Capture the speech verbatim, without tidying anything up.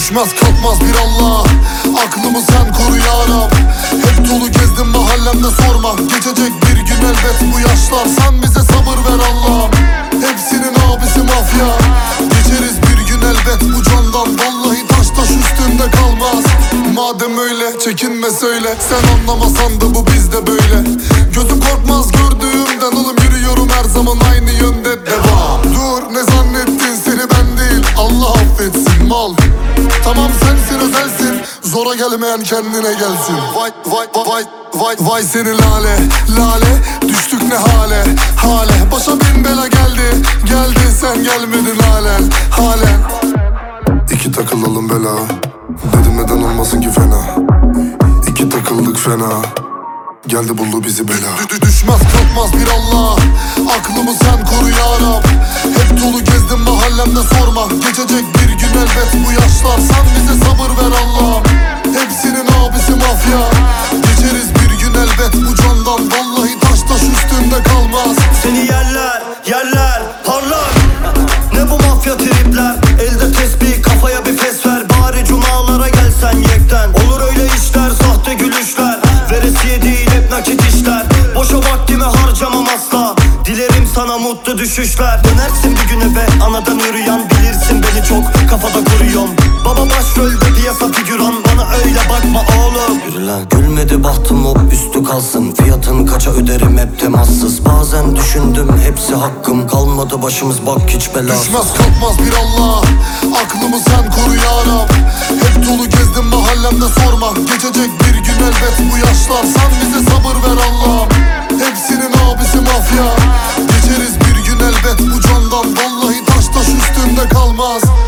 Düşmez kalkmaz bir Allah, aklımı sen koru yarab. Hep dolu gezdim mahallemde sorma, geçecek bir gün elbet bu yaşlar. Sen bize sabır ver Allah'ım, hepsinin abisi mafya. Geçeriz bir gün elbet bu candan, vallahi taş taş üstünde kalmaz. Madem öyle çekinme söyle, sen anlamasan da bu bizde böyle. Gözüm korkmaz gördüğümden oğlum, yürüyorum her zaman aynı yönde, devam. Dur, ne zannettin, seni ben değil Allah affetsin mal. Tamam sensin özelsin, zora gelmeyen kendine gelsin. Vay vay vay vay vay seni lale lale, düştük ne hale hale. Başa bin bela geldi geldi, sen gelmedin halen halen. İki takılalım bela, dedim neden olmasın ki fena. İki takıldık fena, geldi buldu bizi bela. Dü Düşmez kalkmaz bir Allah, aklımı sen koru yarab. Hep dolu gezdim mahallemde sorma, geçecek bir gün elbet bu yaşlar. Sen bize sabır ver Allah'ım, hepsinin abisi mafya. Geçeriz bir gün elbet bu candan, vallahi taş taş üstünde kalmaz. Seni yerler yerler parlar, ne bu mafya tripler. Elde tesbih kafaya bir fes ver, bari cumalara gelsen yekten. Olur öyle işler, sahte gülüşler, veresiye değil hep nakit işler. Boşa vaktimi harcamam asla, dilerim sana mutlu düşüşler. Dönersin bir gün eve anadan yürüyen, bilirsin beni çok kafada kuruyorum. Baba başrolde piyasa figüran, bana öyle bakma oğlum. Yürü lan. Gülmedi bahtım hop üstü kalsın, fiyatın kaça öderim hep temassız. Bazen düşündüm hepsi hakkım, kalmadı başımız bak hiç belası. Düşmez kalkmaz bir Allah, aklımı sen koru yarab. Hep dolu gezdim mahallemde sorma, geçecek bir gün elbet bu yaşlar. Sen bize sabır ver Allah'ım, hepsinin abisi mafya. Geçeriz bir gün elbet bu candan, vallahi taş taş üstünde kalmaz.